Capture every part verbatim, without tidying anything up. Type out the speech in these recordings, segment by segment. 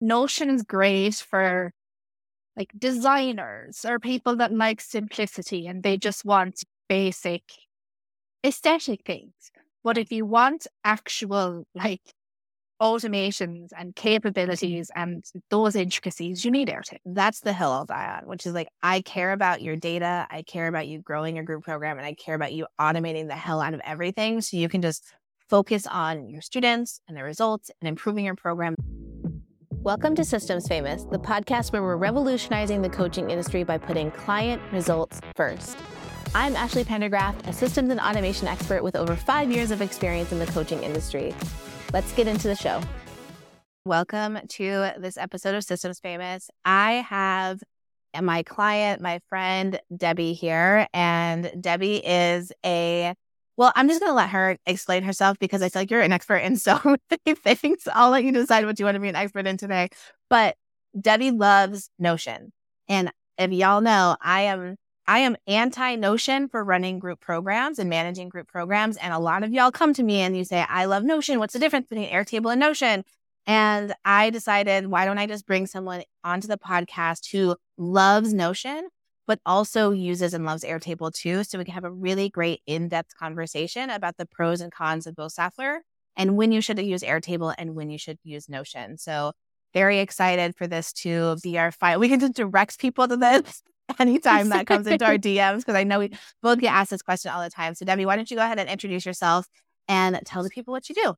Notion is great for like designers or people that like simplicity and they just want basic aesthetic things. But if you want actual like automations and capabilities and those intricacies, you need Airtable. That's the hill I'll die on, which is like, I care about your data. I care about you growing your group program, and I care about you automating the hell out of everything so you can just focus on your students and their results and improving your program. Welcome to Systems Famous, the podcast where we're revolutionizing the coaching industry by putting client results first. I'm Ashley Pendergraft, a systems and automation expert with over five years of experience in the coaching industry. Let's get into the show. Welcome to this episode of Systems Famous. I have my client, my friend, Debbie here, and Debbie is a, well, I'm just going to let her explain herself because I feel like you're an expert in so many things. I'll let you decide what you want to be an expert in today. But Debbie loves Notion. And if y'all know, I am I am anti-Notion for running group programs and managing group programs. And a lot of y'all come to me and you say, I love Notion. What's the difference between Airtable and Notion? And I decided, why don't I just bring someone onto the podcast who loves Notion, but also uses and loves Airtable too, so we can have a really great in-depth conversation about the pros and cons of both software and when you should use Airtable and when you should use Notion. So very excited for this to be our fight. We can just direct people to this anytime that comes into our D Ms, because I know we both get asked this question all the time. So Debbie, why don't you go ahead and introduce yourself and tell the people what you do?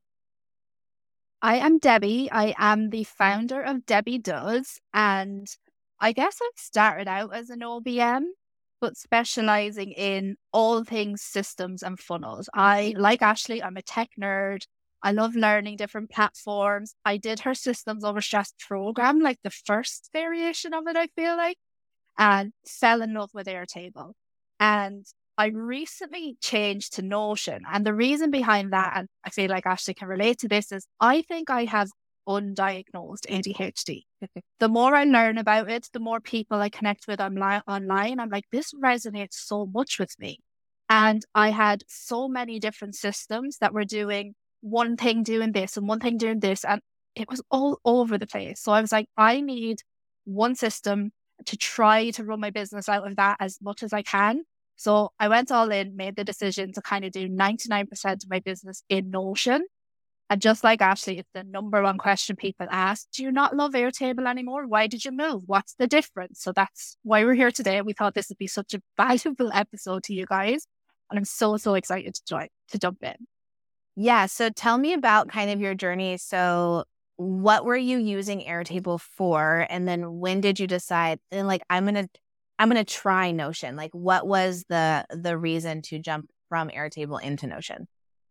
I am Debbie. I am the founder of Debbie Does. And I guess I started out as an O B M, but specializing in all things systems and funnels. I, like Ashley, I'm a tech nerd. I love learning different platforms. I did her systems over stress program, like the first variation of it, I feel like, and fell in love with Airtable. And I recently changed to Notion. And the reason behind that, and I feel like Ashley can relate to this, is I think I have undiagnosed A D H D. The more I learn about it, the more people I connect with online, online, I'm like, this resonates so much with me. And I had so many different systems that were doing one thing doing this and one thing doing this. And it was all over the place. So I was like, I need one system to try to run my business out of that as much as I can. So I went all in, made the decision to kind of do ninety-nine percent of my business in Notion. And just like Ashley, it's the number one question people ask. Do you not love Airtable anymore? Why did you move? What's the difference? So that's why we're here today. We thought this would be such a valuable episode to you guys. And I'm so, so excited to join, to jump in. Yeah. So tell me about kind of your journey. So what were you using Airtable for? And then when did you decide, and like, I'm going to, I'm going to try Notion? Like, what was the, the reason to jump from Airtable into Notion?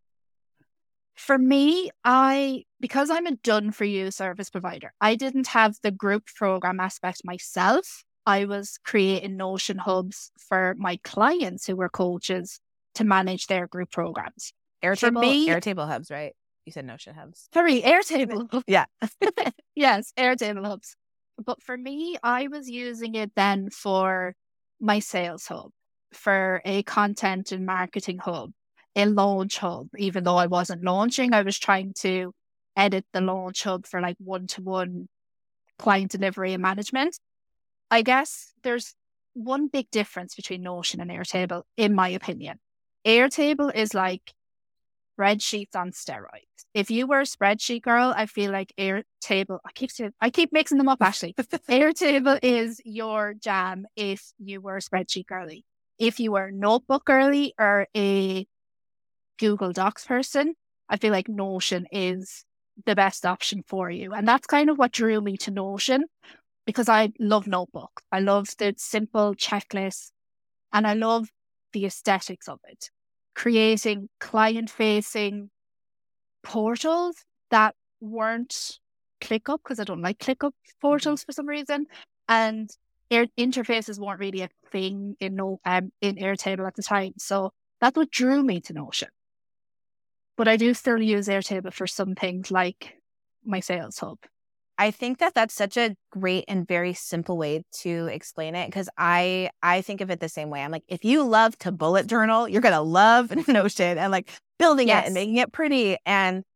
For me, I, because I'm a done for you service provider, I didn't have the group program aspect myself. I was creating Notion hubs for my clients who were coaches to manage their group programs. Airtable, for me, Airtable hubs, right? You said Notion hubs. Sorry, Airtable. Yeah. Yes, Airtable hubs. But for me, I was using it then for my sales hub, for a content and marketing hub, a launch hub. Even though I wasn't launching, I was trying to edit the launch hub for like one-to-one client delivery and management. I guess there's one big difference between Notion and Airtable, in my opinion. Airtable is like spreadsheets on steroids. If you were a spreadsheet girl, I feel like Airtable, I keep I keep mixing them up, Ashley. Airtable is your jam if you were a spreadsheet girly. If you were a notebook girly or a Google Docs person, I feel like Notion is the best option for you. And that's kind of what drew me to Notion, because I love notebooks. I love the simple checklists and I love the aesthetics of it. Creating client-facing portals that weren't ClickUp, because I don't like ClickUp portals for some reason, and air interfaces weren't really a thing in no um, in Airtable at the time. So that's what drew me to Notion. But I do still use Airtable for some things like my sales hub. I think that that's such a great and very simple way to explain it, because I I think of it the same way. I'm like, if you love to bullet journal, you're going to love Notion and like building Yes. it and making it pretty. And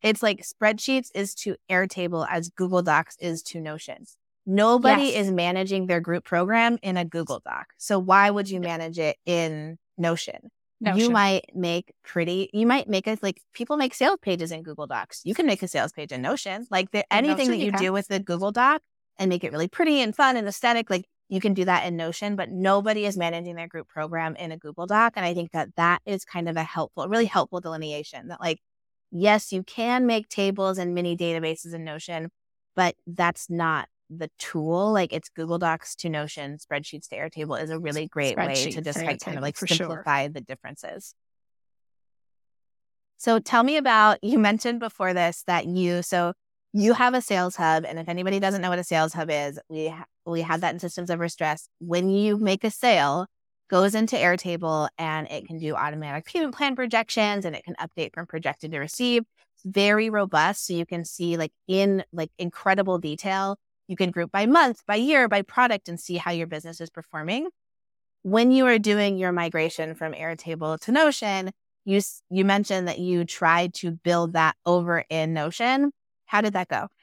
It's like spreadsheets is to Airtable as Google Docs is to Notion. Nobody Yes. is managing their group program in a Google Doc. So why would you manage it in Notion? Notion. You might make pretty, you might make it like people make sales pages in Google Docs. You can make a sales page in Notion. Like the, anything Notion, that you you can. do with the Google Doc and make it really pretty and fun and aesthetic, like you can do that in Notion, but nobody is managing their group program in a Google Doc. And I think that that is kind of a helpful, really helpful delineation that like, yes, you can make tables and mini databases in Notion, but that's not the tool. Like it's Google Docs to Notion, spreadsheets to Airtable is a really great way to just like, kind of like simplify sure. the differences. So tell me about, you mentioned before this that you, so you have a sales hub. And if anybody doesn't know what a sales hub is, we, ha- we have that in Systems Over Stress. When you make a sale, goes into Airtable and it can do automatic payment plan projections and it can update from projected to receive. It's very robust. So you can see like in like incredible detail. You can group by month, by year, by product and see how your business is performing. When you are doing your migration from Airtable to Notion, you you mentioned that you tried to build that over in Notion. How did that go?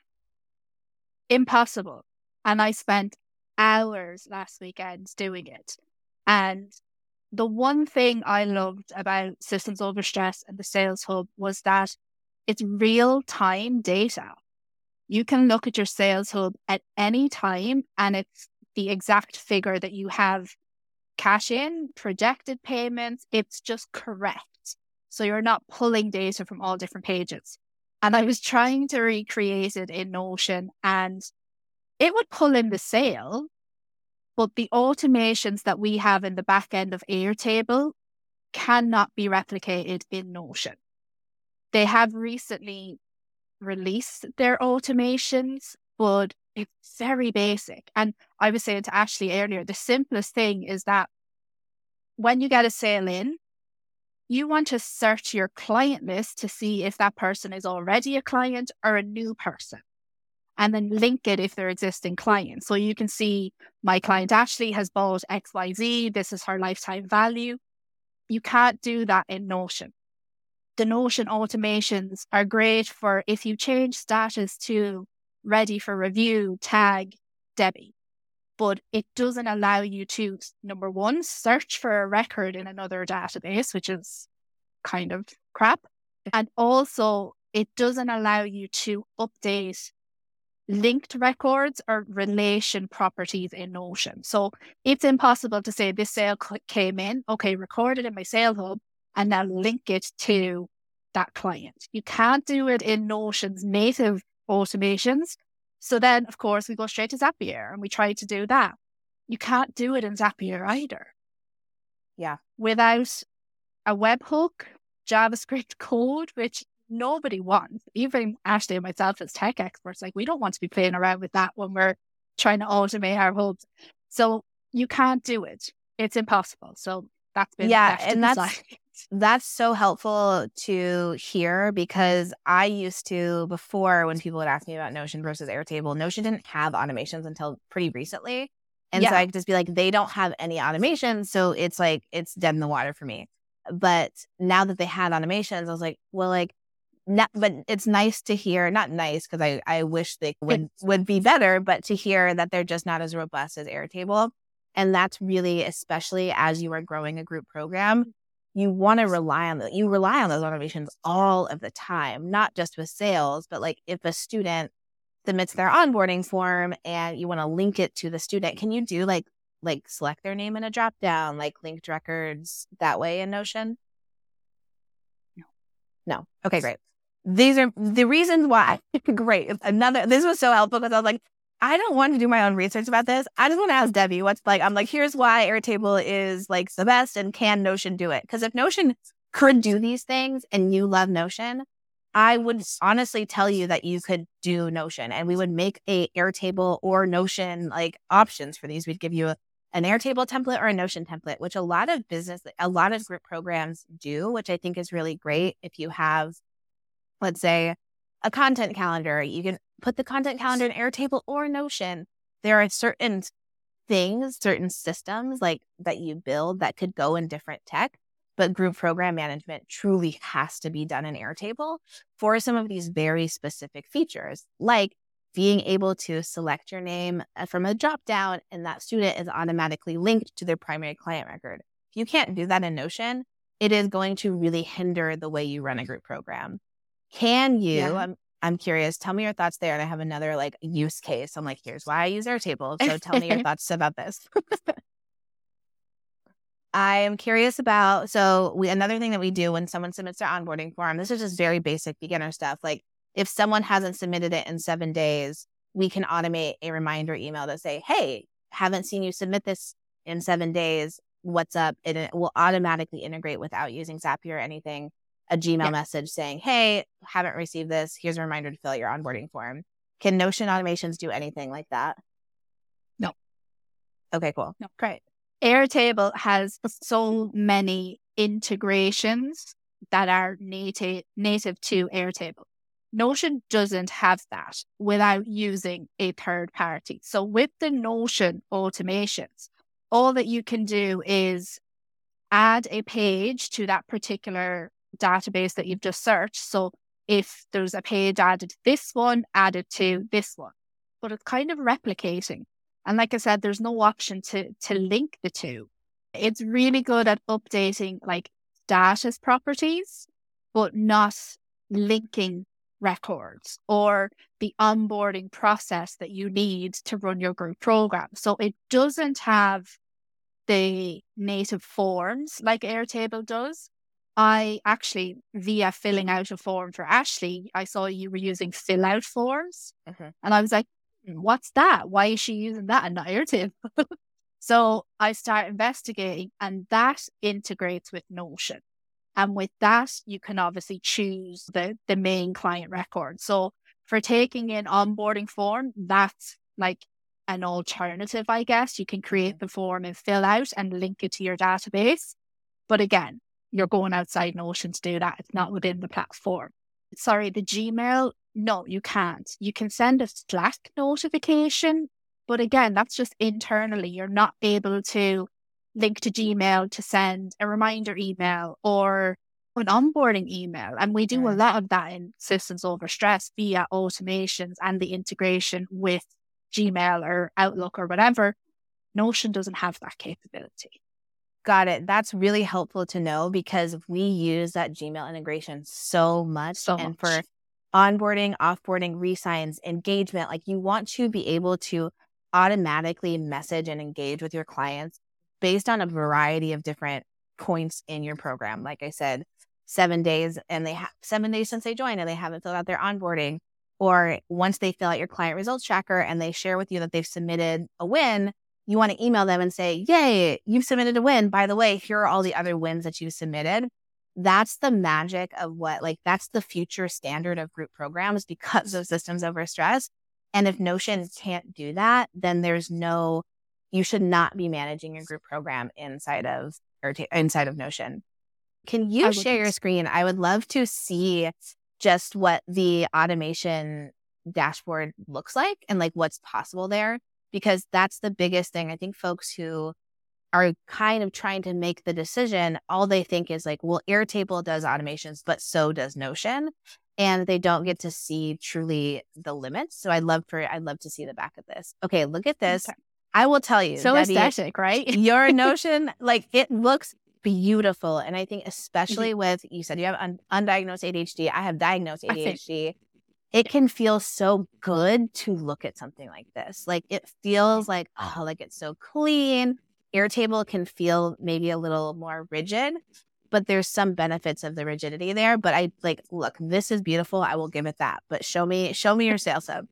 Impossible. And I spent hours last weekend doing it. And the one thing I loved about Systems Over Stress and the Sales Hub was that it's real-time data. You can look at your Sales Hub at any time and it's the exact figure that you have cash in, projected payments. It's just correct. So you're not pulling data from all different pages. And I was trying to recreate it in Notion and it would pull in the sale, but the automations that we have in the back end of Airtable cannot be replicated in Notion. They have recently released their automations, but it's very basic. And I was saying to Ashley earlier, the simplest thing is that when you get a sale in, you want to search your client list to see if that person is already a client or a new person. And then link it if they're existing clients. So you can see my client Ashley has bought X Y Z. This is her lifetime value. You can't do that in Notion. The Notion automations are great for if you change status to ready for review, tag Debbie. But it doesn't allow you to, number one, search for a record in another database, which is kind of crap. And also, it doesn't allow you to update linked records or relation properties in Notion. So it's impossible to say this sale came in, okay, recorded in my Sales Hub, and now link it to that client. You can't do it in Notion's native automations. So then, of course, we go straight to Zapier and we try to do that. You can't do it in Zapier either. Yeah. Without a webhook, JavaScript code, which nobody wants, even Ashley and myself as tech experts, like we don't want to be playing around with that when we're trying to automate our hubs. So you can't do it. It's impossible. So that's been yeah, left and to that's that's so helpful to hear because I used to before when people would ask me about Notion versus Airtable, Notion didn't have automations until pretty recently, and yeah. so I could just be like, they don't have any automations, so it's like it's dead in the water for me. But now that they had automations, I was like, well, like. Not, but it's nice to hear, not nice because I, I wish they would, would be better, but to hear that they're just not as robust as Airtable. And that's really, especially as you are growing a group program, you want to rely on the, you rely on those automations all of the time, not just with sales, but like if a student submits their onboarding form and you want to link it to the student, can you do like, like select their name in a drop down, like linked records that way in Notion? No. No. Okay, great. These are the reasons why. Great. Another, this was so helpful because I was like, I don't want to do my own research about this. I just want to ask Debbie what's like, I'm like, here's why Airtable is like the best and can Notion do it? Because if Notion could do these things and you love Notion, I would honestly tell you that you could do Notion and we would make a Airtable or Notion like options for these. We'd give you a, an Airtable template or a Notion template, which a lot of business, a lot of group programs do, which I think is really great. If you have, let's say, a content calendar, you can put the content calendar in Airtable or Notion. There are certain things, certain systems like that you build that could go in different tech. but group program management truly has to be done in Airtable for some of these very specific features, like being able to select your name from a drop down and that student is automatically linked to their primary client record. If you can't do that in Notion, it is going to really hinder the way you run a group program. Can you, Yeah. I'm, I'm curious, tell me your thoughts there. And I have another like use case. I'm like, here's why I use Airtable. So tell me your thoughts about this. I am curious about, so we, another thing that we do when someone submits their onboarding form, this is just very basic beginner stuff. Like if someone hasn't submitted it in seven days, we can automate a reminder email to say, hey, haven't seen you submit this in seven days. What's up? And it will automatically integrate without using Zapier or anything, a Gmail Yeah. message saying, hey, haven't received this. Here's a reminder to fill out your onboarding form. Can Notion automations do anything like that? No. Okay, cool. No. Great. Airtable has so many integrations that are native native to Airtable. Notion doesn't have that without using a third party. So with the Notion automations, all that you can do is add a page to that particular database that you've just searched. So if there's a page added to this one, add it to this one. But it's kind of replicating. And like I said, there's no option to to link the two. It's really good at updating like status properties, but not linking records or the onboarding process that you need to run your group program. So it doesn't have the native forms like Airtable does. I actually, via filling out a form for Ashley, I saw you were using fill out forms. Mm-hmm. And I was like, what's that? Why is she using that and not Airtable? So I start investigating, and that integrates with Notion. And with that, you can obviously choose the, the main client record. So for taking in onboarding form, that's like an alternative, I guess. You can create the form and fill out and link it to your database. But again, you're going outside Notion to do that. It's not within the platform. Sorry, the Gmail, no, you can't. You can send a Slack notification, but again, that's just internally. You're not able to link to Gmail to send a reminder email or an onboarding email. And we do a lot of that in Systems Over Stress via automations and the integration with Gmail or Outlook or whatever. Notion doesn't have that capability. Got it. That's really helpful to know because we use that Gmail integration so much. So and much. for onboarding, offboarding, resigns, engagement, like you want to be able to automatically message and engage with your clients based on a variety of different points in your program. Like I said, seven days and they have seven days since they joined and they haven't filled out their onboarding. Or once they fill out your client results tracker and they share with you that they've submitted a win, you want to email them and say, yay, you've submitted a win. By the way, here are all the other wins that you've submitted. That's the magic of what, like, that's the future standard of group programs because of Systems Over Stress. And if Notion can't do that, then there's no, you should not be managing your group program inside of, or t- inside of Notion. Can you share your screen? I would love to see just what the automation dashboard looks like and like what's possible there. Because that's the biggest thing. I think folks who are kind of trying to make the decision, all they think is like, well, Airtable does automations, but so does Notion. And they don't get to see truly the limits. So I'd love for, I'd love to see the back of this. Okay, look at this. Okay. I will tell you. So Debbie, aesthetic, right? Your Notion, like it looks beautiful. And I think especially mm-hmm. with, you said you have un- undiagnosed A D H D. I have diagnosed A D H D. It can feel so good to look at something like this. Like it feels like, oh, like it's so clean. Airtable can feel maybe a little more rigid, but there's some benefits of the rigidity there. But I like, look, this is beautiful. I will give it that. But show me, show me your sales hub.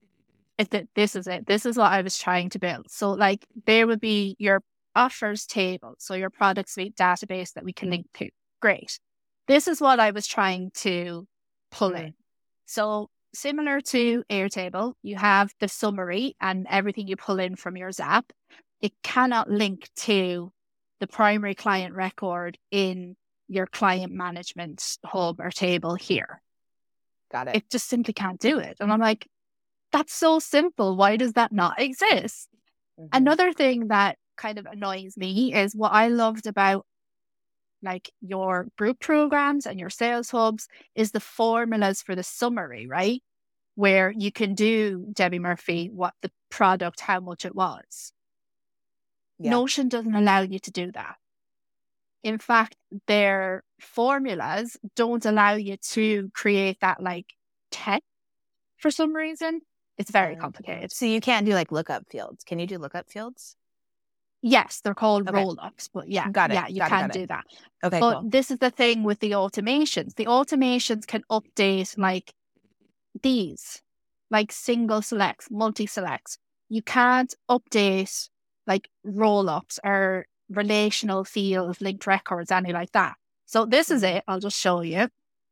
This is it. This is what I was trying to build. So like there would be your offers table. So your product suite database that we can link to. Great. This is what I was trying to pull in. So similar to Airtable, you have the summary and everything you pull in from your Zap. It cannot link to the primary client record in your client management hub or table here. Got it. It just simply can't do it. And I'm like, that's so simple. Why does that not exist? Mm-hmm. Another thing that kind of annoys me is what I loved about like your group programs and your sales hubs is the formulas for the summary, right? Where you can do, Debbie Murphy, what the product, how much it was. Yeah. Notion doesn't allow you to do that. In fact, their formulas don't allow you to create that like text for some reason. It's very complicated. So you can't do like lookup fields. Can you do lookup fields? Yes, they're called Okay. roll-ups, but yeah, Got it. yeah, you Got it, can got it. do that. Okay, But cool. this is the thing with the automations. The automations can update like these, like single selects, multi-selects. You can't update like roll-ups or relational fields, linked records, any like that. So this is it. I'll just show you.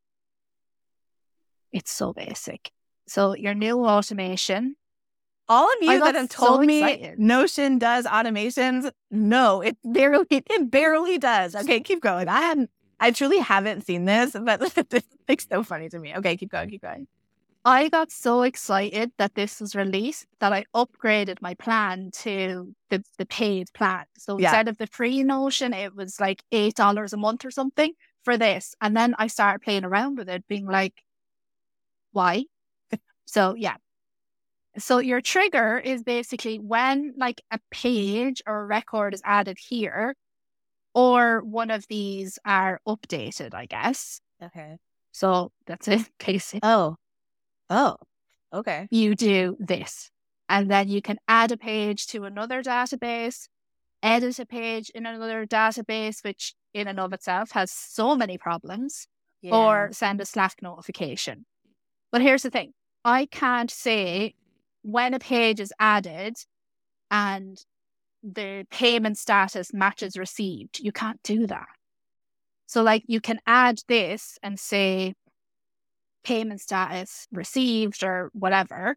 It's so basic. So your new automation. All of I you got that have told so me excited. Notion does automations, no, it barely, it barely does. Okay, keep going. I hadn't, I truly haven't seen this, but it's like so funny to me. Okay, keep going, keep going. I got so excited that this was released that I upgraded my plan to the, the paid plan. So Yeah. instead of the free Notion, it was like eight dollars a month or something for this. And then I started playing around with it, being like, why? So yeah. So your trigger is basically when like a page or a record is added here, or one of these are updated, I guess. Okay. So that's it, basically. Oh. Oh. Okay. You do this. And then you can add a page to another database, edit a page in another database, which in and of itself has so many problems, Yeah. or send a Slack notification. But here's the thing. I can't say when a page is added and the payment status matches received. You can't do that. So like you can add this and say payment status received or whatever.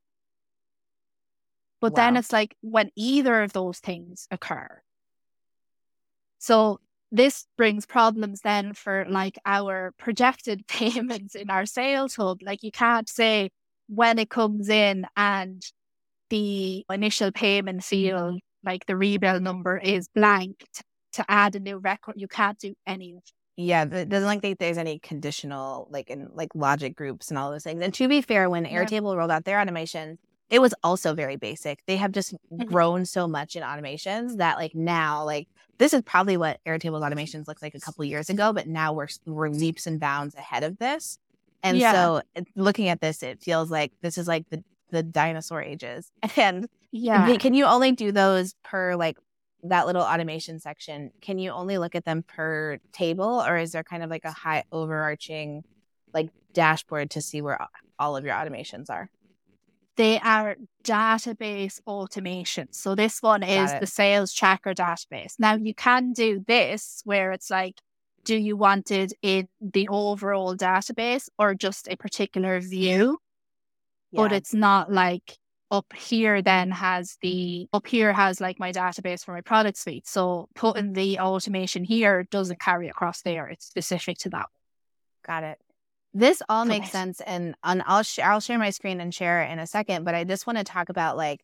But Wow. then it's like when either of those things occur. So this brings problems then for like our projected payments in our sales hub. Like you can't say when it comes in and the initial payment field, like the rebill number is blank to, to add a new record. You can't do any of it. Yeah, it doesn't like think there's any conditional like in like logic groups and all those things. And to be fair, when Yeah. Airtable rolled out their automation, it was also very basic. They have just Mhm. grown so much in automations that like now like this is probably what Airtable's automations looked like a couple years ago, but now we're we're leaps and bounds ahead of this. And Yeah. so it- looking at this, it feels like this is like the the dinosaur ages. And Yeah. can- can you only do those per like that little automation section? Can you only look at them per table, or is there kind of like a high overarching like dashboard to see where all of your automations are? They are database automation. So this one is Got it. the sales tracker database. Now you can do this where it's like, do you want it in the overall database or just a particular view? But Yeah. it's not like up here then has the, up here has like my database for my product suite. So putting the automation here doesn't carry across there. It's specific to that. Got it. This all So makes basi- sense, and on I'll sh- I'll share my screen and share it in a second. But I just want to talk about like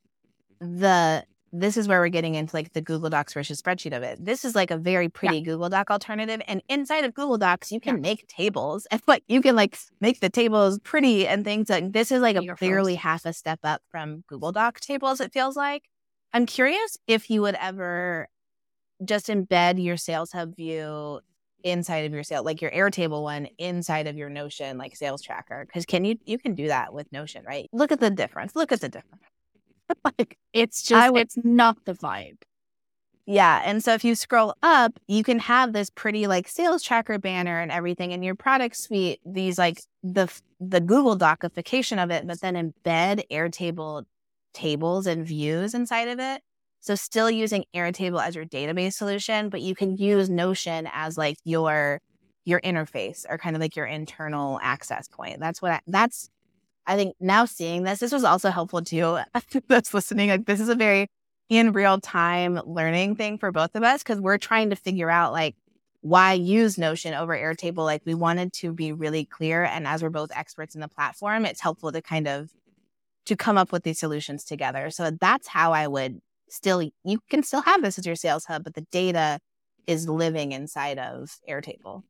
the this is where we're getting into like the Google Docs versus spreadsheet of it. This is like a very pretty Google Doc alternative, and inside of Google Docs you can Yeah. make tables and like you can like make the tables pretty and things like this is like a Your barely first. half a step up from Google Doc tables. It feels like. I'm curious if you would ever just embed your Sales Hub view inside of your sale, like your Airtable one inside of your Notion, like sales tracker. Because can you, you can do that with Notion, right? Look at the difference. Look at the difference. Like, It's just, would- it's not the vibe. yeah. And so if you scroll up, you can have this pretty like sales tracker banner and everything in your product suite, these like the, the Google Docification of it, but then embed Airtable tables and views inside of it. So still using Airtable as your database solution, but you can use Notion as like your your interface or kind of like your internal access point. That's what I, that's I think now seeing this, this was also helpful too. That's listening. Like this is a very in real time learning thing for both of us because we're trying to figure out like why use Notion over Airtable. Like we wanted to be really clear, and as we're both experts in the platform, it's helpful to kind of to come up with these solutions together. So that's how I would. Still, you can still have this as your sales hub, but the data is living inside of Airtable.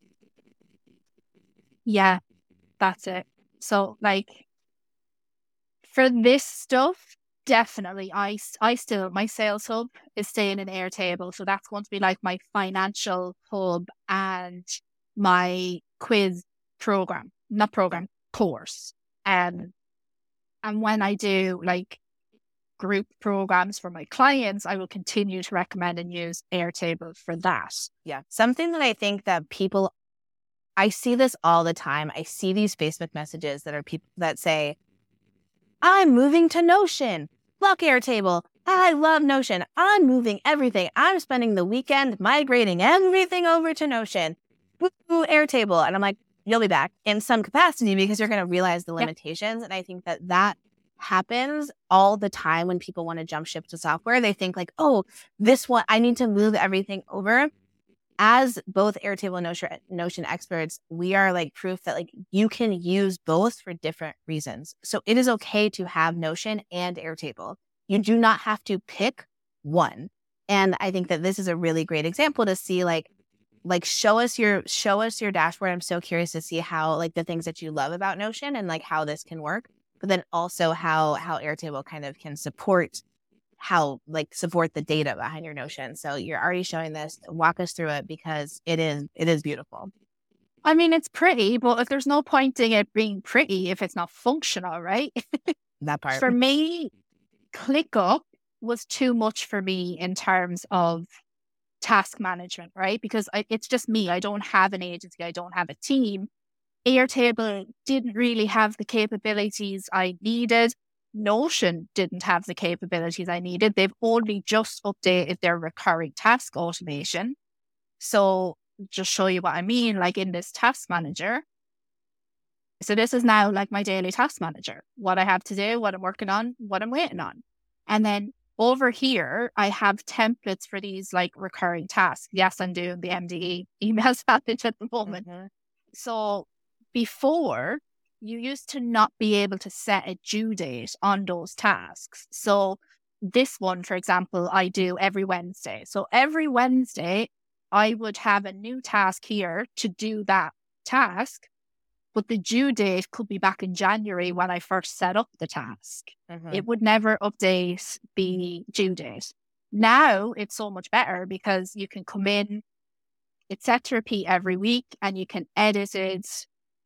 Yeah, that's it. So like for this stuff, definitely I, I still, my sales hub is staying in Airtable. So that's going to be like my financial hub and my quiz program, not program, course. Um, and when I do like group programs for my clients, I will continue to recommend and use Airtable for that. Yeah. Something that I think that people, I see this all the time. I see these Facebook messages that are people that say, I'm moving to Notion. Fuck Airtable. I love Notion. I'm moving everything. I'm spending the weekend migrating everything over to Notion. Woo, Airtable. And I'm like, you'll be back in some capacity because you're going to realize the limitations. Yep. And I think that that happens all the time when people want to jump ship to software. They think like, oh, this one, I need to move everything over. As both Airtable and Notion, Notion experts, we are like proof that like you can use both for different reasons. So it is okay to have Notion and Airtable. You do not have to pick one. And I think that this is a really great example to see like, like show us your, show us your dashboard. I'm so curious to see how like the things that you love about Notion and like how this can work, but then also how, how Airtable kind of can support how like support the data behind your Notion. So you're already showing this. Walk us through it because it is it is beautiful. I mean, it's pretty, but if there's no point in it being pretty if it's not functional, right? That part. For me, ClickUp was too much for me in terms of task management, right? Because I, it's just me. I don't have an agency. I don't have a team. Airtable didn't really have the capabilities I needed. Notion didn't have the capabilities I needed. They've only just updated their recurring task automation. So just show you what I mean, like in this task manager. So this is now like my daily task manager, what I have to do, what I'm working on, what I'm waiting on. And then over here, I have templates for these like recurring tasks. Yes, I'm doing the M D E email package at the moment. Mm-hmm. So before, you used to not be able to set a due date on those tasks. So this one, for example, I do every Wednesday. So every Wednesday, I would have a new task here to do that task, but the due date could be back in January when I first set up the task. Mm-hmm. It would never update the due date. Now it's so much better because you can come in, it's set to repeat every week, and you can edit it.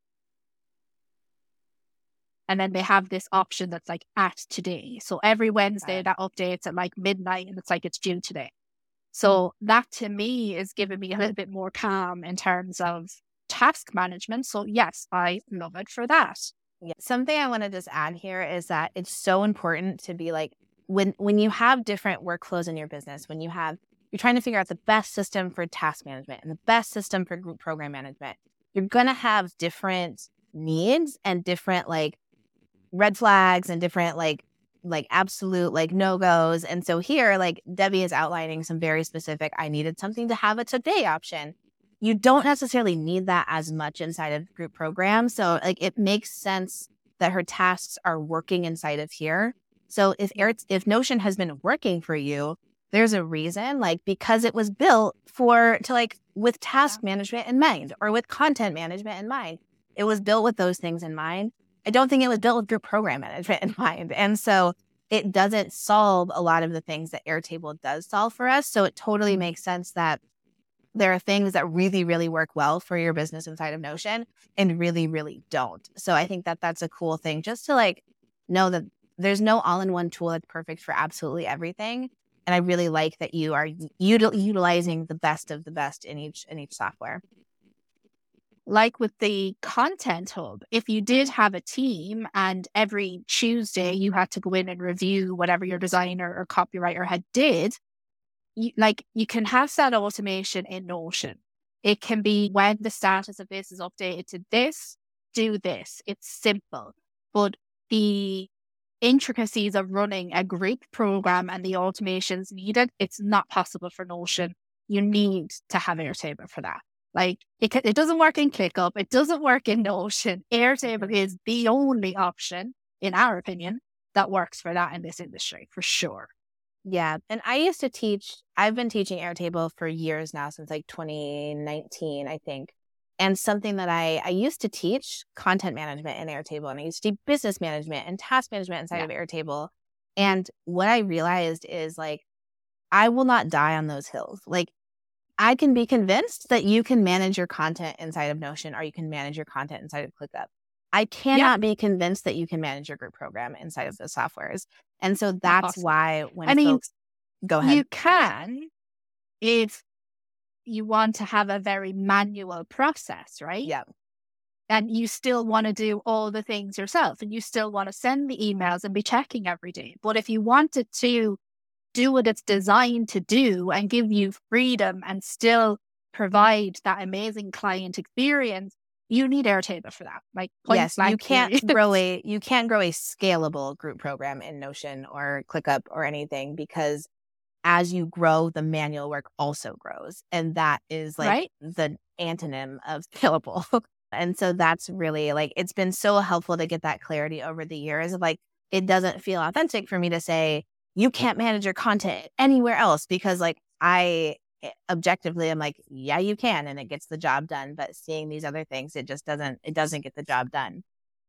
And then they have this option that's like at today. So every Wednesday right. that updates at like midnight and it's like it's due today. So that to me is giving me a little bit more calm in terms of task management. So yes, I love it for that. Yeah. Something I want to just add here is that it's so important to be like, when, when you have different workflows in your business, when you have, you're trying to figure out the best system for task management and the best system for group program management, you're going to have different needs and different like red flags and different like like absolute like no-goes. And so here, like Debbie is outlining some very specific, I needed something to have a today option. You don't necessarily need that as much inside of group programs. So like it makes sense that her tasks are working inside of here. So if if Notion has been working for you, there's a reason, like because it was built for to like with task management in mind or with content management in mind. It was built with those things in mind. I don't think it was built with group program management in mind. And so it doesn't solve a lot of the things that Airtable does solve for us. So it totally makes sense that there are things that really, really work well for your business inside of Notion and really, really don't. So I think that that's a cool thing just to like know that there's no all-in-one tool that's perfect for absolutely everything. And I really like that you are util- utilizing the best of the best in each in each software. Like with the content hub, if you did have a team and every Tuesday you had to go in and review whatever your designer or copywriter had did, you, like you can have that automation in Notion. It can be when the status of this is updated to this, do this. It's simple. But the intricacies of running a group program and the automations needed, it's not possible for Notion. You need to have Airtable for that. Like it, it doesn't work in ClickUp. It doesn't work in Notion. Airtable is the only option, in our opinion, that works for that in this industry, for sure. Yeah. And I used to teach, I've been teaching Airtable for years now, since like twenty nineteen, I think. And something that I, I used to teach content management in Airtable, and I used to teach business management and task management inside Yeah. of Airtable. And what I realized is like, I will not die on those hills. Like, I can be convinced that you can manage your content inside of Notion, or you can manage your content inside of ClickUp. I Yeah. cannot be convinced that you can manage your group program inside of those softwares. And so Not that's possible. why when I mean, folks go ahead. you can if you want to have a very manual process, right? Yeah. And you still want to do all the things yourself, and you still want to send the emails and be checking every day. But if you wanted to do what it's designed to do and give you freedom and still provide that amazing client experience, you need Airtable for that. Like, point Yes, you blank, can't period. grow a you can't grow a scalable group program in Notion or ClickUp or anything, because as you grow, the manual work also grows. And that is like Right? the antonym of scalable. And so that's really like, it's been so helpful to get that clarity over the years of like, it doesn't feel authentic for me to say, you can't manage your content anywhere else, because like I objectively am like, yeah, you can, and it gets the job done. But seeing these other things, it just doesn't, it doesn't get the job done.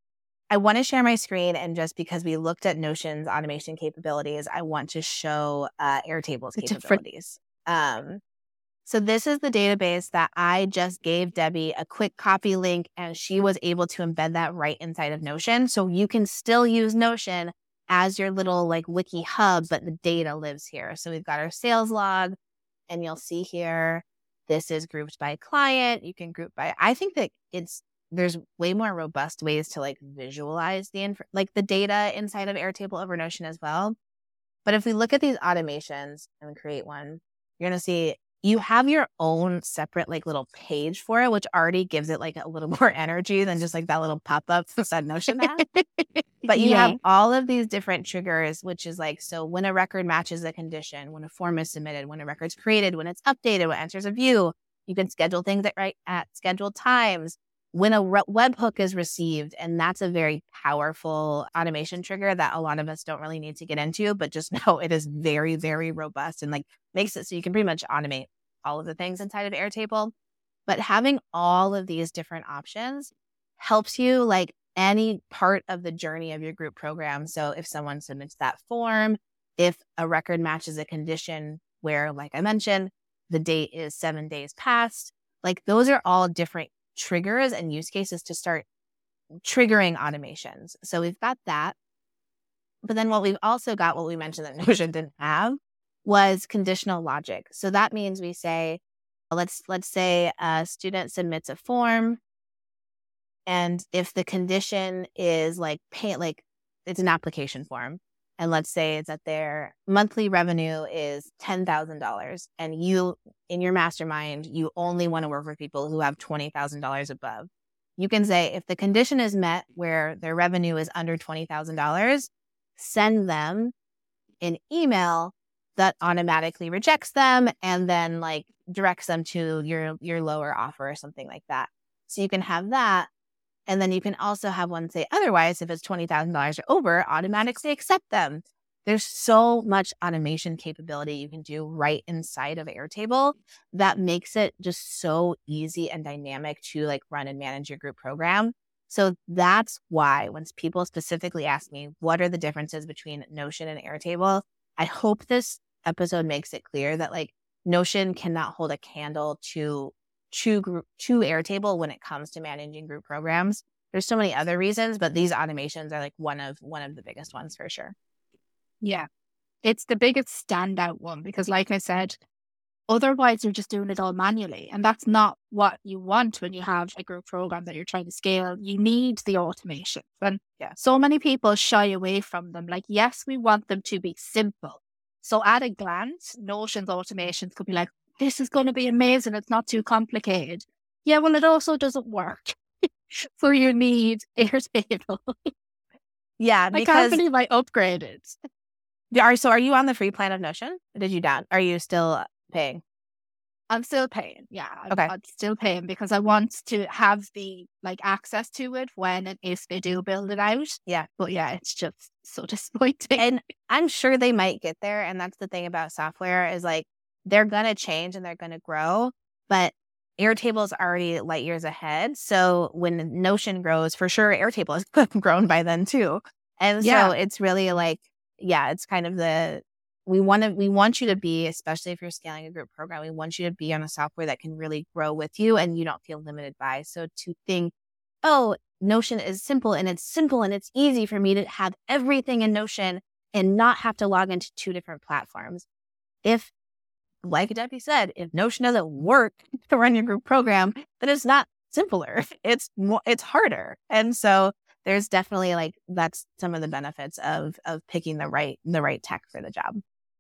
I want to share my screen, and just because we looked at Notion's automation capabilities, I want to show uh, Airtable's The different. capabilities. Um, so this is the database that I just gave Debbie a quick copy link, and she was able to embed that right inside of Notion. So you can still use Notion as your little like wiki hub, but the data lives here. So we've got our sales log, and you'll see here, this is grouped by client. You can group by, I think that it's, there's way more robust ways to like visualize the inf- like the data inside of Airtable over Notion as well. But if we look at these automations and create one, you're going to see you have your own separate like little page for it, which already gives it like a little more energy than just like that little pop-up that Notion has. But you Yeah. have all of these different triggers, which is like, so when a record matches a condition, when a form is submitted, when a record's created, when it's updated, when it enters a view, you can schedule things at right at scheduled times, when a re- webhook is received. And that's a very powerful automation trigger that a lot of us don't really need to get into, but just know it is very, very robust and like makes it so you can pretty much automate all of the things inside of Airtable. But having all of these different options helps you like any part of the journey of your group program. So if someone submits that form, if a record matches a condition where, like I mentioned, the date is seven days past, like those are all different triggers and use cases to start triggering automations. So we've got that. But then what we've also got, what we mentioned that Notion didn't have, was conditional logic. So that means we say, let's let's say a student submits a form, and if the condition is like pay, like it's an application form, and let's say it's that their monthly revenue is ten thousand dollars, and you, in your mastermind, you only want to work with people who have twenty thousand dollars above. You can say, if the condition is met where their revenue is under twenty thousand dollars, send them an email that automatically rejects them and then like directs them to your, your lower offer or something like that. So you can have that. And then you can also have one say, otherwise, if it's twenty thousand dollars or over, automatically accept them. There's so much automation capability you can do right inside of Airtable that makes it just so easy and dynamic to like run and manage your group program. So that's why when people specifically ask me, what are the differences between Notion and Airtable? I hope this episode makes it clear that like Notion cannot hold a candle to to group to Airtable when it comes to managing group programs. There's so many other reasons, but these automations are like one of one of the biggest ones for sure. Yeah. It's the biggest standout one because, like I said, otherwise you're just doing it all manually. And that's not what you want when you have a group program that you're trying to scale. You need the automation. And Yeah. so many people shy away from them. Like, yes, we want them to be simple. So at a glance, Notion's automations could be like, this is going to be amazing. It's not too complicated. Yeah, well, it also doesn't work. So you need Airtable. Yeah, I can't because believe I upgraded. are so are you on the free plan of Notion? Or did you down? Are you still paying? I'm still paying. Yeah, I'm, Okay. I'm still paying because I want to have the like access to it when and if they do build it out. Yeah. But yeah, it's just so disappointing. And I'm sure they might get there. And that's the thing about software is like they're going to change and they're going to grow, but Airtable is already light years ahead. So when Notion grows, for sure, Airtable has grown by then too. And Yeah. so it's really like, yeah, it's kind of the, we want to, we want you to be, especially if you're scaling a group program, we want you to be on a software that can really grow with you and you don't feel limited by. So to think, oh, Notion is simple and it's simple and it's easy for me to have everything in Notion and not have to log into two different platforms. If, like Debbie said, if Notion doesn't work to run your group program, then it's not simpler. It's more, it's harder. And so there's definitely like, that's some of the benefits of, of picking the right, the right tech for the job.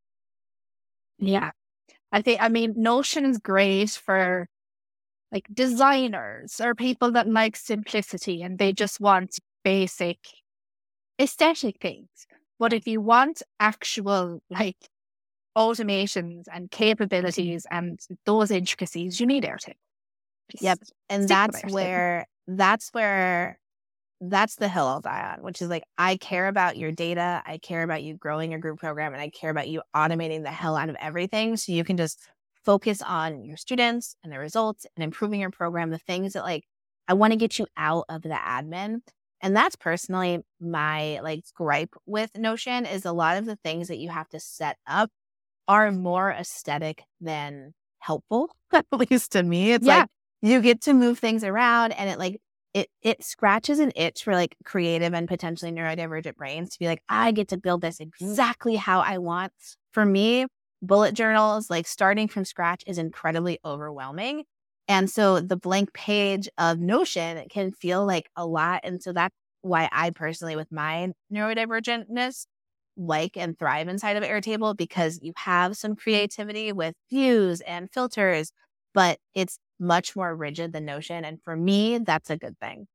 Yeah. I think, I mean, Notion is great for like designers or people that like simplicity and they just want basic aesthetic things. But if you want actual like automations and capabilities and those intricacies, you need Airtable. Yep. And Stick that's with Airtable. where, that's where, that's the hill I'll die on, which is like, I care about your data. I care about you growing your group program and I care about you automating the hell out of everything. So you can just focus on your students and their results and improving your program, the things that like, I want to get you out of the admin. And that's personally my like gripe with Notion is a lot of the things that you have to set up are more aesthetic than helpful, at least to me. It's Yeah. like you get to move things around and it like, it it scratches an itch for like creative and potentially neurodivergent brains to be like, I get to build this exactly how I want. For me, bullet journals, like starting from scratch is incredibly overwhelming. And so the blank page of Notion can feel like a lot. And so that's why I personally, with my neurodivergentness, like and thrive inside of Airtable because you have some creativity with views and filters, but it's much more rigid than Notion. And for me, that's a good thing.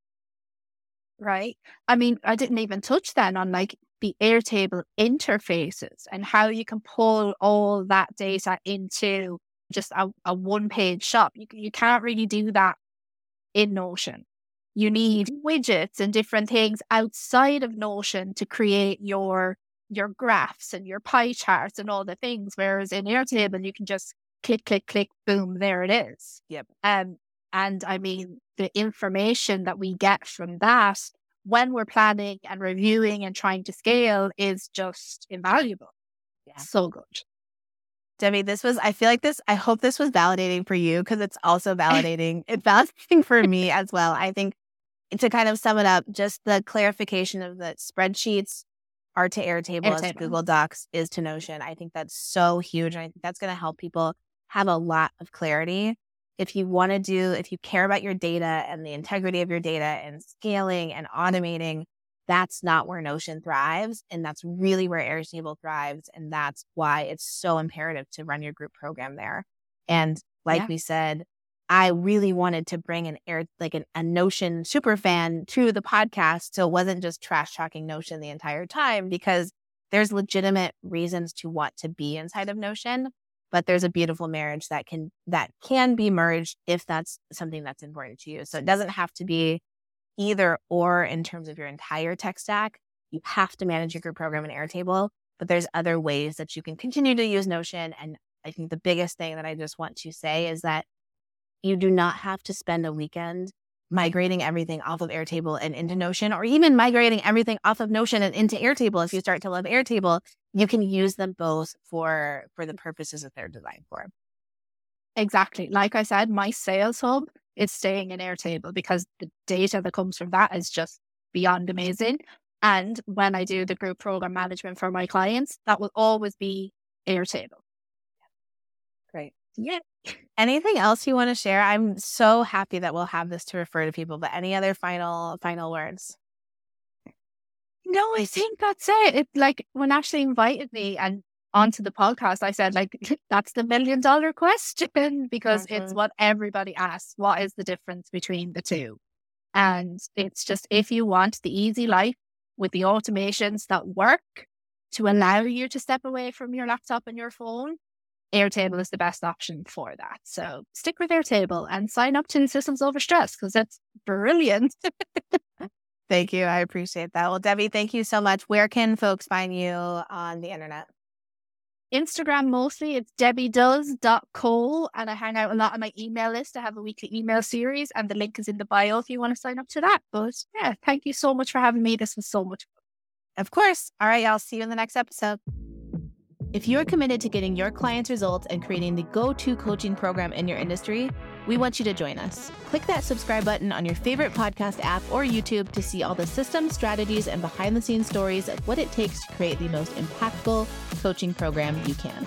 Right. I mean, I didn't even touch then on like the Airtable interfaces and how you can pull all that data into just a, a one page shop. You, you can't really do that in Notion. You need widgets and different things outside of Notion to create your your graphs and your pie charts and all the things. Whereas in Airtable, you can just click, click, click, boom, there it is. Yep. Um, and I mean, the information that we get from that when we're planning and reviewing and trying to scale is just invaluable. Yeah. So good. Debbie, this was, I feel like this, I hope this was validating for you because it's also validating. It's validating for me as well. I think to kind of sum it up, just the clarification of the spreadsheets are to Airtable, Airtable. as Google Docs is to Notion. I think that's so huge. And I think that's going to help people have a lot of clarity. If you want to do, if you care about your data and the integrity of your data and scaling and automating, that's not where Notion thrives. And that's really where Airtable thrives. And that's why it's so imperative to run your group program there. And like Yeah. we said, I really wanted to bring an air, like an, a Notion super fan to the podcast. So it wasn't just trash talking Notion the entire time because there's legitimate reasons to want to be inside of Notion, but there's a beautiful marriage that can, that can be merged if that's something that's important to you. So it doesn't have to be either or in terms of your entire tech stack. You have to manage your group program in Airtable, but there's other ways that you can continue to use Notion. And I think the biggest thing that I just want to say is that you do not have to spend a weekend migrating everything off of Airtable and into Notion, or even migrating everything off of Notion and into Airtable. If you start to love Airtable, you can use them both for, for the purposes that they're designed for. Exactly. Like I said, my sales hub is staying in Airtable because the data that comes from that is just beyond amazing. And when I do the group program management for my clients, that will always be Airtable. Great. Yeah. Anything else you want to share? I'm so happy that we'll have this to refer to people, but any other final, final words? No, I think that's it. It like when Ashley invited me and onto the podcast, I said like, that's the million dollar question because Mhm. it's what everybody asks. What is the difference between the two? And it's just, if you want the easy life with the automations that work to allow you to step away from your laptop and your phone, Airtable is the best option for that. So stick with Airtable and sign up to Systems Over Stress because it's brilliant. Thank you. I appreciate that. Well, Debbie, thank you so much. Where can folks find you on the internet? Instagram mostly. It's debbie does dot co, and I hang out a lot on my email list. I have a weekly email series, and the link is in the bio if you want to sign up to that. But yeah, thank you so much for having me. This was so much fun. Of course. All right, y'all. See you in the next episode. If you're committed to getting your clients results and creating the go-to coaching program in your industry, we want you to join us. Click that subscribe button on your favorite podcast app or YouTube to see all the systems, strategies, and behind-the-scenes stories of what it takes to create the most impactful coaching program you can.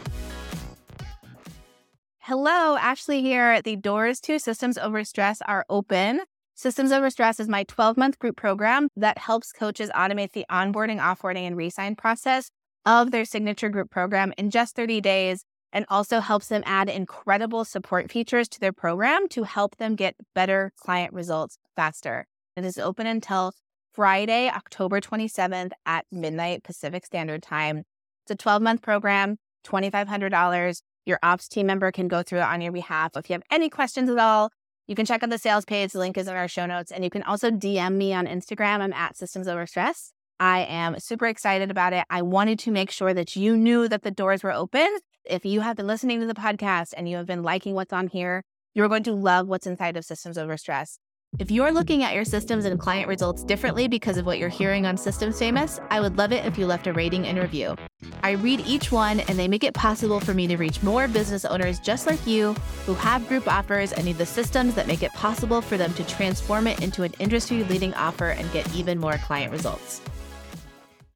Hello, Ashley here. The doors to Systems Over Stress are open. Systems Over Stress is my twelve-month group program that helps coaches automate the onboarding, offboarding, and re-sign process of their signature group program in just thirty days, and also helps them add incredible support features to their program to help them get better client results faster. It is open until Friday, October twenty-seventh at midnight Pacific Standard Time. It's a twelve-month program, twenty-five hundred dollars. Your ops team member can go through it on your behalf. If you have any questions at all, you can check out the sales page. The link is in our show notes. And you can also D M me on Instagram. I'm at Systems Over Stress. I am super excited about it. I wanted to make sure that you knew that the doors were open. If you have been listening to the podcast and you have been liking what's on here, you're going to love what's inside of Systems Over Stress. If you're looking at your systems and client results differently because of what you're hearing on Systems Famous, I would love it if you left a rating and review. I read each one, and they make it possible for me to reach more business owners just like you who have group offers and need the systems that make it possible for them to transform it into an industry-leading offer and get even more client results.